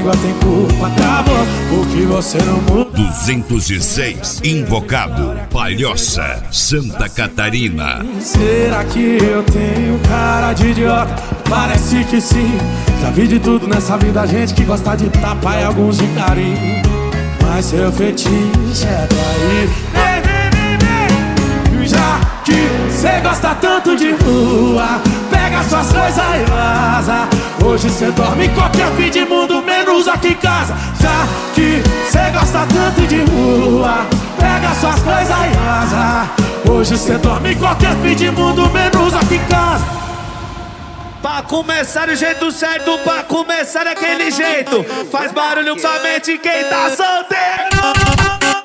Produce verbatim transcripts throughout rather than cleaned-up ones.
língua tem culpa, travou porque você não muda. duzentos e seis, Invocado, Palhoça, Santa Catarina. Será que eu tenho cara de idiota? Parece que sim. Já vi de tudo nessa vida, gente que gosta de tapa e alguns de carinho. Mas seu fetiche é trair. Vem, vem, vem, vem. Já que cê gosta tanto de rua, pega suas coisas e vaza. Hoje cê dorme em qualquer fim de mundo, menos aqui em casa. Já que cê gosta tanto de rua, pega suas coisas e vaza. Hoje cê dorme em qualquer fim de mundo, menos aqui em casa. Pra começar do jeito certo, pra começar daquele jeito, faz barulho somente quem tá solteiro.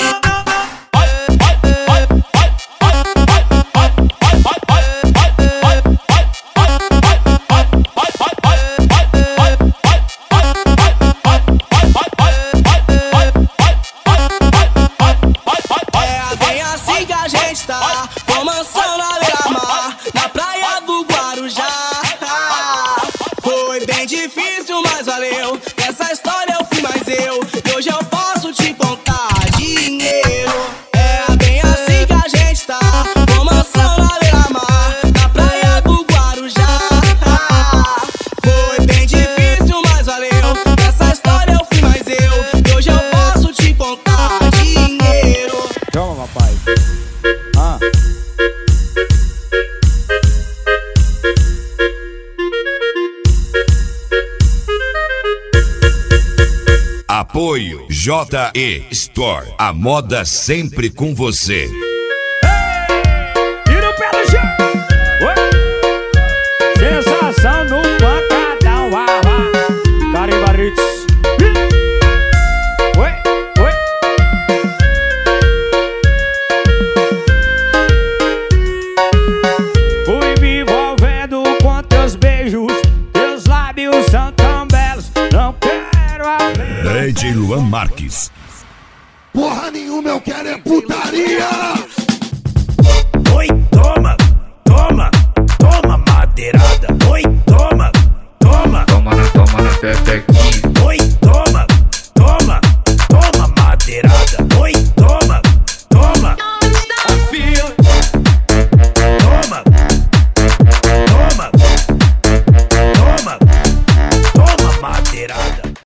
Essa história eu fui mais eu, e hoje eu posso te contar dinheiro. É bem assim que a gente tá, com mansão na beira-mar, na praia do Guarujá. Foi bem difícil, mas valeu. Essa história eu fui mais eu, e hoje eu posso te contar dinheiro. Toma, papai. Ah. Apoio J E Store, a moda sempre com você. Tira o pé do chão. Sensação no pancadão. Caribarits. Oi, oi. Fui me envolvendo com teus beijos, teus lábios são tão belos. Não quero a D J Luan Marques. Porra nenhuma, eu quero é putaria!